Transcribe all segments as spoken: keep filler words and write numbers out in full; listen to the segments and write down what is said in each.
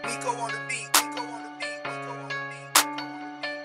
Nico on the beat, Nico on the beat, Nico on the beat, Nico on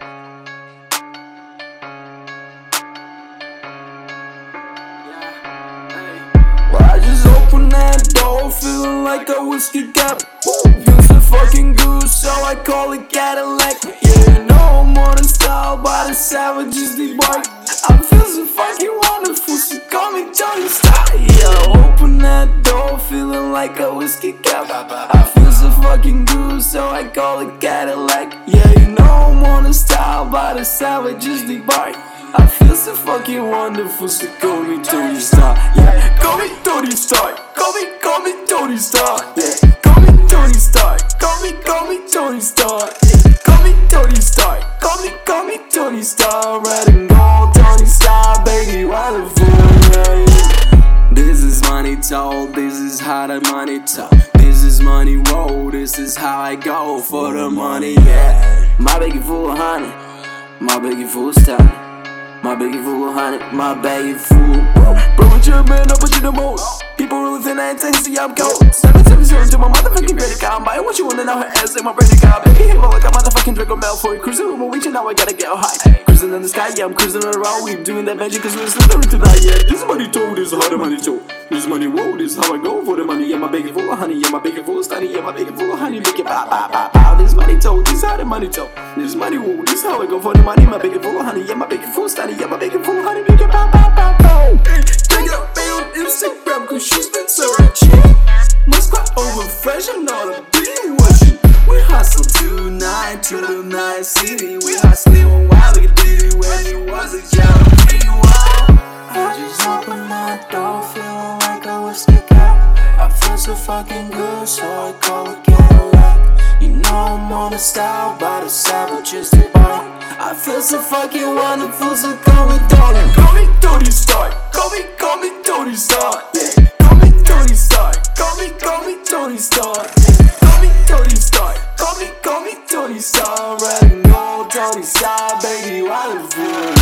the beat. Well, I just opened that door, feeling like a whiskey cap. Feels so fucking good, so I call it Cadillac. Yeah, you know I'm on a style by the savages, they bark. I feel so fucking wonderful, so call me Tony Stark. Yeah, open that door, feeling like a whiskey cap. I feel so fucking good, so I call it Cadillac. Yeah, you know I'm on a style by the savages, they bark. I feel so fucking wonderful, so call me Tony Stark. Yeah, call me Tony Stark. Call me, call me Tony Stark. Yeah, call me Tony Stark. Call me, call me Tony Stark. Yeah, call me Tony Stark. Call me, call me Tony Stark. Red and gold, Tony Stark, baby, wonderful. Yeah, yeah. This is money told. This is how the money talk. This is money roll. This is how I go for the money. Yeah, my baggy full of honey. My baggy full of style. My baggy full of honey, my baggy full. Bro, with your man, I'll put you the most. People really think I ain't tasty, I'm cold. Seven seven zero to my motherfucking credit card. I'm buying what you wanna know, her ass like my credit card. Baby, hit me like a motherfucking Draco Malfoy. Cruising with my reach and now I gotta get high. Cruising in the sky, yeah, I'm cruising around. We doing that magic cause we're slithering tonight, yeah. This money told, this is how the money told. This money roll, this is how I go for the money. Yeah, my baggy full of honey, yeah, my baggy full of stunny. Yeah, my baggy full of honey, make it pow, pow, pow, pow. This money told, this is how the money told. This money roll, this is how I go for the money. My baggy full of honey, yeah, my baggy full of stunny. Yeah, my baggy full of honey, make it pow, pow, pow, pow. Check it out, babe, on Instagram, cause she's been so rich. Must quite over fresh and all the being watching. We hustle tonight to the night city. We hustling while we did it when it was a young free wild. I just opened that door, feeling like a whiskey cap. I feel so fucking good, so I call it Cadillac. You know I'm on a style by the savages, they bark. I feel so fucking wonderful, so call me Tony. Call me Tony Stark. Call me, call me Tony Stark. Yeah, call me Tony Stark. Call me, call me Tony Stark. Yeah, call me Tony Stark. Call me, call me Tony Stark. Red and gold, Tony Stark, baby, wonderful.